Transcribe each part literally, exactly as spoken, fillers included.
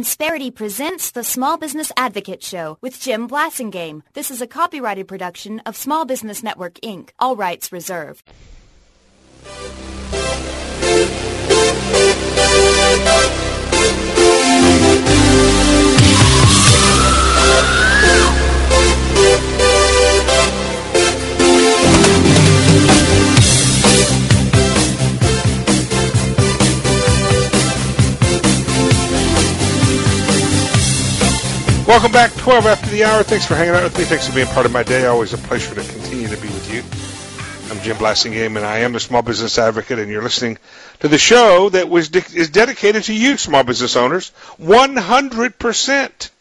Insperity presents the Small Business Advocate Show with Jim Blasingame. This is a copyrighted production of Small Business Network, Incorporated. All rights reserved. Welcome back, twelve after the hour. Thanks for hanging out with me. Thanks for being part of my day. Always a pleasure to continue to be with you. I'm Jim Blasingame, and I am the Small Business Advocate, and you're listening to the show that was de- is dedicated to you, small business owners, one hundred percent.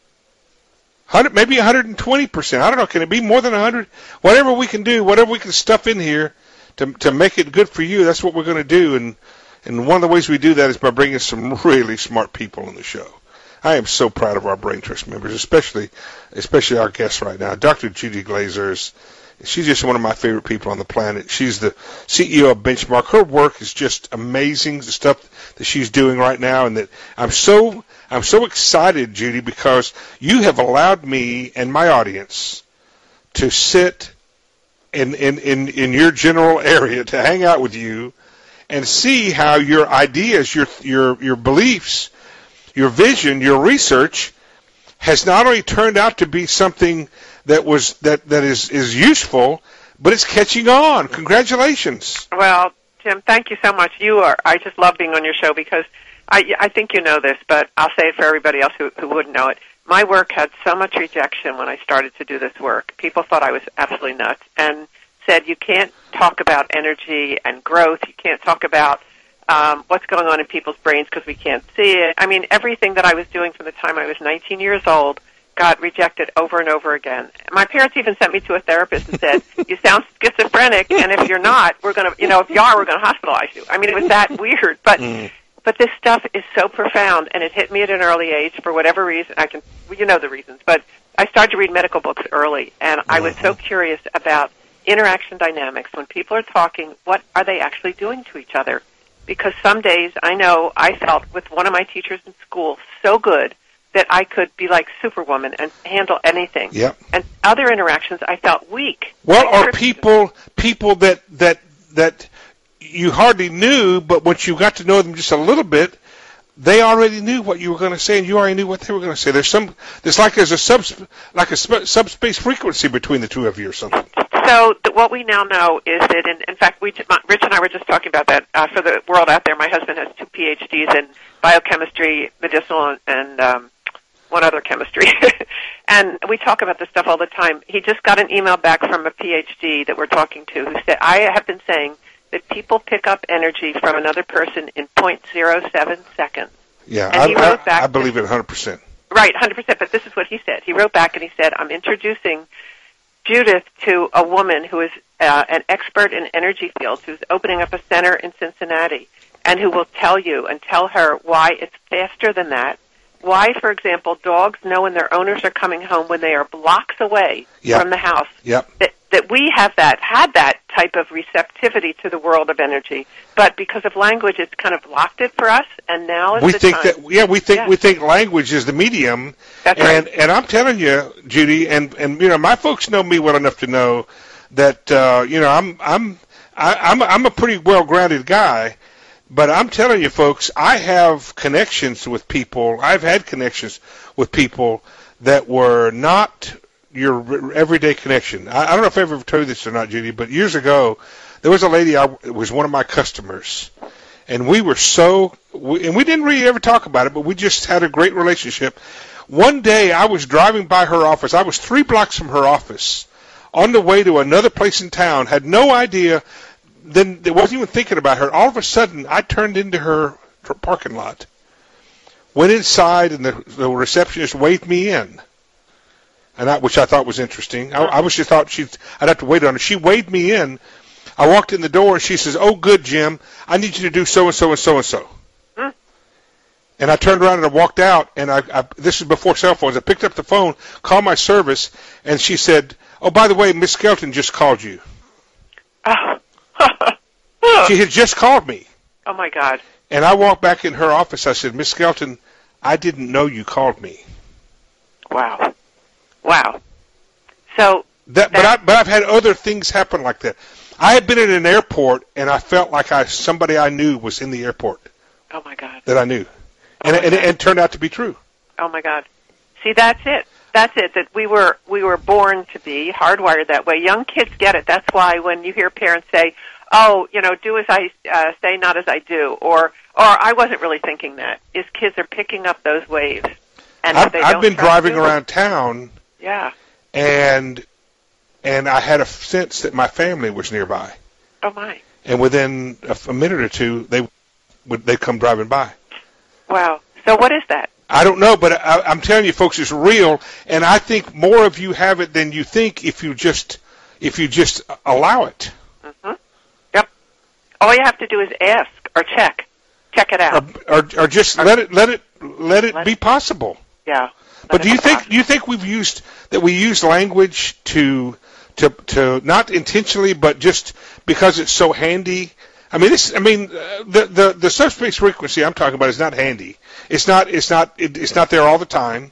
one hundred, maybe one hundred twenty percent. I don't know. Can it be more than one hundred? Whatever we can do, whatever we can stuff in here to to make it good for you, that's what we're going to do. And, and one of the ways we do that is by bringing some really smart people on the show. I am so proud of our Brain Trust members, especially especially our guest right now, Doctor Judy Glazer. Is, she's just one of my favorite people on the planet. She's the C E O of Benchmark. Her work is just amazing, the stuff that she's doing right now, and that I'm so I'm so excited, Judy, because you have allowed me and my audience to sit in in, in, in your general area, to hang out with you and see how your ideas, your your your beliefs, your vision, your research has not only turned out to be something that was that, that is, is useful, but it's catching on. Congratulations. Well, Jim, thank you so much. You are. I just love being on your show because I, I think you know this, but I'll say it for everybody else who, who wouldn't know it. My work had so much rejection when I started to do this work. People thought I was absolutely nuts and said, you can't talk about energy and growth. You can't talk about Um, what's going on in people's brains because we can't see it. I mean, everything that I was doing from the time I was nineteen years old got rejected over and over again. My parents even sent me to a therapist and said, you sound schizophrenic, and if you're not, we're going to, you know, if you are, we're going to hospitalize you. I mean, it was that weird. But mm. but this stuff is so profound, and it hit me at an early age for whatever reason. I can, well, you know the reasons. But I started to read medical books early, and I was so curious about interaction dynamics. When people are talking, what are they actually doing to each other? Because some days I know I felt with one of my teachers in school so good that I could be like Superwoman and handle anything. Yep. And other interactions I felt weak. Well, are people people that, that that you hardly knew, but once you got to know them just a little bit, they already knew what you were going to say, and you already knew what they were going to say. There's some, there's like there's a sub, like a subspace frequency between the two of you or something. So the, what we now know is that, in, in fact, we, Rich and I were just talking about that uh, for the world out there. My husband has two P H Ds in biochemistry, medicinal, and, and um, one other chemistry. And we talk about this stuff all the time. He just got an email back from a P H D that we're talking to who said, I have been saying that people pick up energy from another person in zero point zero seven seconds. Yeah, and I, he wrote I, back I believe it one hundred percent. Right, one hundred percent, but this is what he said. He wrote back and he said, I'm introducing Judith to a woman who is uh, an expert in energy fields, who's opening up a center in Cincinnati, and who will tell you and tell her why it's faster than that. Why, for example, dogs know when their owners are coming home when they are blocks away yep. from the house. Yep. That, that we have that, had that type of receptivity to the world of energy, but because of language, it's kind of blocked it for us, and now is we the think time. that yeah we think yeah. we think language is the medium. That's and right. and I'm telling you, Judy, and and you know my folks know me well enough to know that uh, you know I'm I'm I, I'm I'm a pretty well grounded guy. But I'm telling you, folks, I have connections with people. I've had connections with people that were not your everyday connection. I, I don't know if I ever told you this or not, Judy, but years ago, there was a lady I was one of my customers, and we were so, we, and we didn't really ever talk about it, but we just had a great relationship. One day, I was driving by her office. I was three blocks from her office, on the way to another place in town. Had no idea. Then I wasn't even thinking about her. All of a sudden, I turned into her parking lot, went inside, and the, the receptionist waved me in, and I, which I thought was interesting. I, I was just thought she'd, I'd have to wait on her. She waved me in. I walked in the door, and she says, "Oh, good, Jim. I need you to do so and so and so and so." Hmm. And I turned around and I walked out. And I, I this is before cell phones. I picked up the phone, called my service, and she said, "Oh, by the way, Miss Skelton just called you." Oh. She had just called me. Oh, my God. And I walked back in her office. I said, Miss Skelton, I didn't know you called me. Wow. Wow. So that, but I, but I've had other things happen like that. I had been at an airport and I felt like I somebody I knew was in the airport. Oh my God. That I knew, and oh and, and it turned out to be true. Oh my God. See, that's it. That's it. That we were we were born to be hardwired that way. Young kids get it. That's why when you hear parents say, "Oh, you know, do as I uh, say, not as I do," or "or I wasn't really thinking that," is kids are picking up those waves. And I've, they I've don't been driving do around it. town. Yeah. And and I had a sense that my family was nearby. Oh my! And within a, a minute or two, they would they come driving by. Wow! So what is that? I don't know, but I, I'm telling you, folks, it's real, and I think more of you have it than you think if you just if you just allow it. Mm-hmm. Yep. All you have to do is ask or check, check it out, or or, or just or, let it let it let it let be possible. Yeah. But do you think do you think we've used that we use language to to to not intentionally, but just because it's so handy? I mean, this. I mean, uh, the the the subspace frequency I'm talking about is not handy. It's not. It's not. It, it's not there all the time,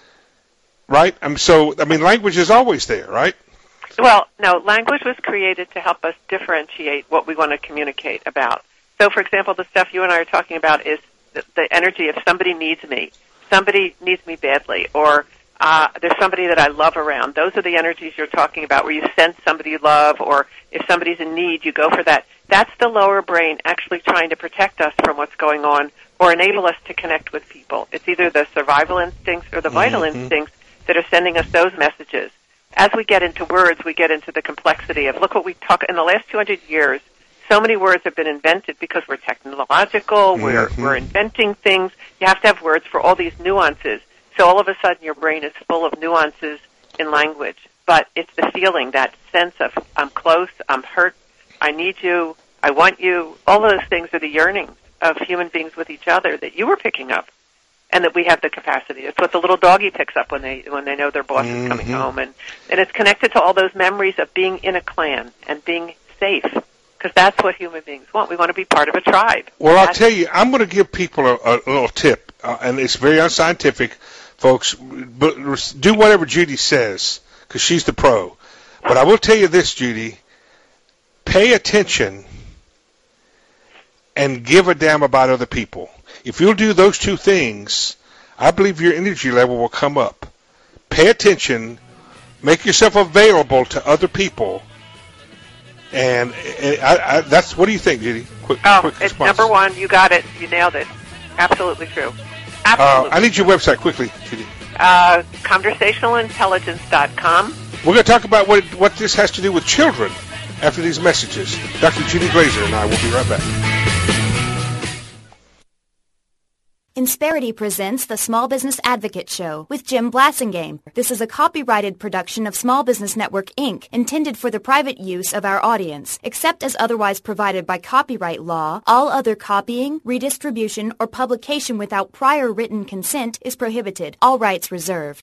right? I'm so. I mean, language is always there, right? Well, no. Language was created to help us differentiate what we want to communicate about. So, for example, the stuff you and I are talking about is the, the energy of somebody needs me. Somebody needs me badly, or uh, there's somebody that I love around. Those are the energies you're talking about, where you sense somebody you love, or if somebody's in need, you go for that. That's the lower brain actually trying to protect us from what's going on or enable us to connect with people. It's either the survival instincts or the vital mm-hmm. instincts that are sending us those messages. As we get into words, we get into the complexity of, look what we talk, in the last two hundred years, so many words have been invented because we're technological, mm-hmm. we're, we're inventing things. You have to have words for all these nuances. So all of a sudden your brain is full of nuances in language. But it's the feeling, that sense of I'm close, I'm hurt, I need you, I want you. All those things are the yearnings of human beings with each other that you were picking up, and that we have the capacity. It's what the little doggy picks up when they when they know their boss mm-hmm. is coming home. And, and it's connected to all those memories of being in a clan and being safe. Because that's what human beings want. We want to be part of a tribe. Well, I'll that's tell you, I'm going to give people a, a little tip, uh, and it's very unscientific, folks. But do whatever Judy says, because she's the pro. But I will tell you this, Judy. Pay attention and give a damn about other people. If you'll do those two things, I believe your energy level will come up. Pay attention, make yourself available to other people. And, and I, I, that's, what do you think, Judy? Quick, oh, quick it's number one. You got it. You nailed it. Absolutely true. Absolutely. Uh, I need your website quickly, Judy. Uh, conversational intelligence dot com. We're going to talk about what what this has to do with children after these messages. Doctor Judy Glazer and I will be right back. Insperity presents the Small Business Advocate Show with Jim Blasingame. This is a copyrighted production of Small Business Network, Incorporated, intended for the private use of our audience. Except as otherwise provided by copyright law, all other copying, redistribution, or publication without prior written consent is prohibited. All rights reserved.